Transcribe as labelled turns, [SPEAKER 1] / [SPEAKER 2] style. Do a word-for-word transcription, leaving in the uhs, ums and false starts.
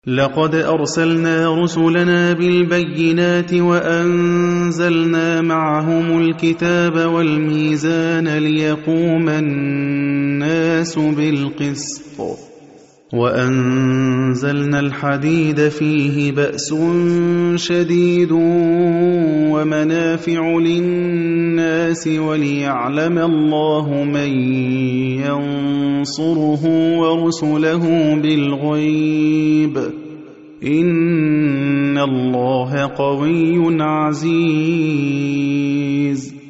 [SPEAKER 1] لقد أرسلنا رسلنا بالبينات وأنزلنا معهم الكتاب والميزان ليقوم الناس بالقسط وأنزلنا الحديد فيه بأس شديد ومنافع للناس وليعلم الله من ينصره ورسله بالغيب إن الله قوي عزيز.